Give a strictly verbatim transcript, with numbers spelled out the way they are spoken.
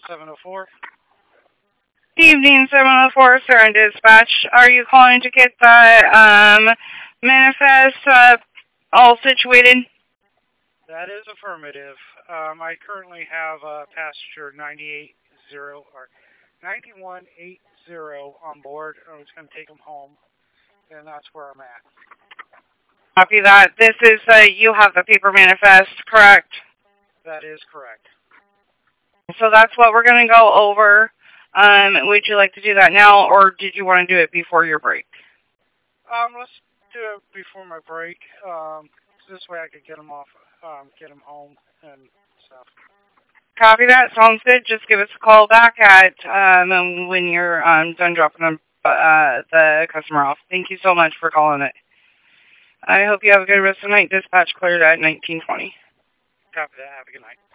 seven oh four. Evening, seven oh four, sir, and dispatch. Are you calling to get the um, manifest uh, all situated? That is affirmative. Um, I currently have a passenger ninety-eight zero or ninety-one eighty on board. I was going to take him home, and that's where I'm at. Copy that. This is, uh, you have the paper manifest, correct? That is correct. So that's what we're going to go over. Um, would you like to do that now, or did you want to do it before your break? Um, let's do it before my break. Um, so this way I could get him off, um, get him home and stuff. Copy that. Sounds good. Just give us a call back at um, when you're um, done dropping them, uh, the customer off. Thank you so much for calling it. I hope you have a good rest of the night. Dispatch cleared at nineteen twenty. Copy that. Have a good night.